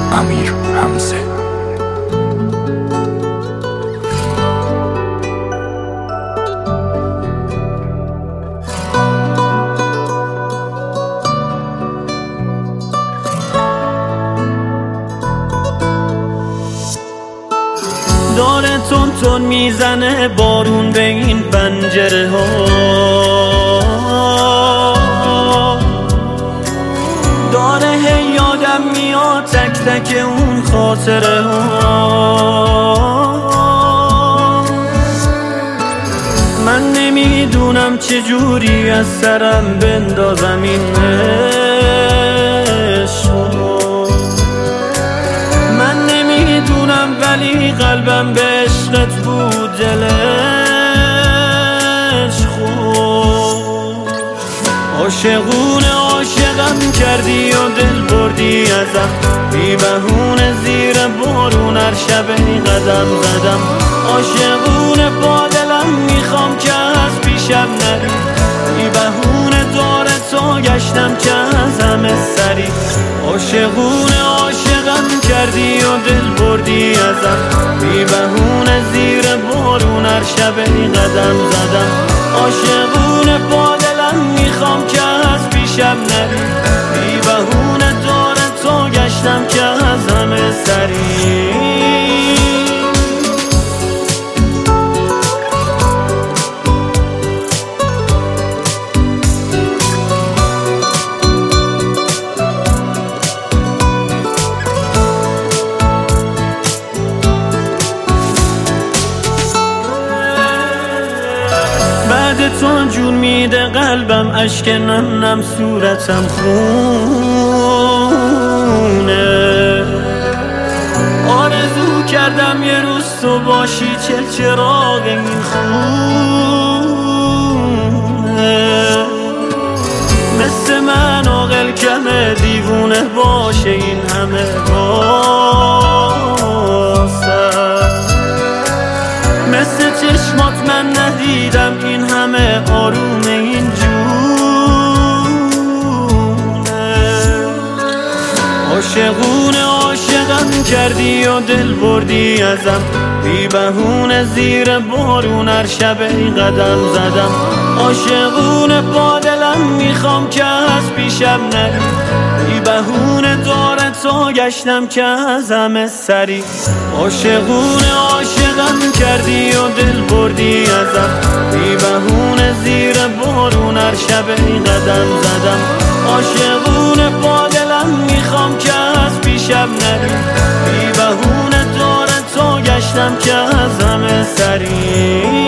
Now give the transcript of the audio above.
امیر حمزه. داره تون تون میزنه بارون به این پنجره ها، داره هی یادم میاد تک تک اون خاطره ها. من نمیدونم چجوری از سرم بندازم این عشق، من نمیدونم ولی قلبم به عشقت بود دلش خود. عاشقونه عاشقم کردی و دل بردی ازم، بی بهونه زیر بارون هر شب قدم زدم. عاشقونه با دلم میخوام که از پیشم نری، بی بهونه داره تو گشتم که از همه سری. عاشقونه عاشقم کردی و دل بردی ازم، بی بهونه زیر بارون هر شب قدم زدم. عاشقونه با دلم میخوام که از پیشم نری، بی بهونه داره تو گشتم که از همه سری. بعد تو جون میده قلبم، اشک نم نم صورتم خونه. آرزو کردم یه روز تو باشی چل چراغ این خونه. مثل من عاقل کمه دیوونه باشه این همه مثل چشمات من ندیدم این همه آروم این جونه. عاشقونه عاشقم کردی و دل بردی ازم، بی بهونه زیر بارون هر شب قدم زدم. عاشقونه با دلم میخوام که از پیشم نری، بی بهونه داره تو گشتم که از همه سری. عاشقونه عاشقم کردی و دل بردی ازم، بی بهونه زیر بارون هر شب قدم زدم. عاشقونه با دلم میخوام که از پیشم نری، بی بهونه داره تو گشتم که از همه سری.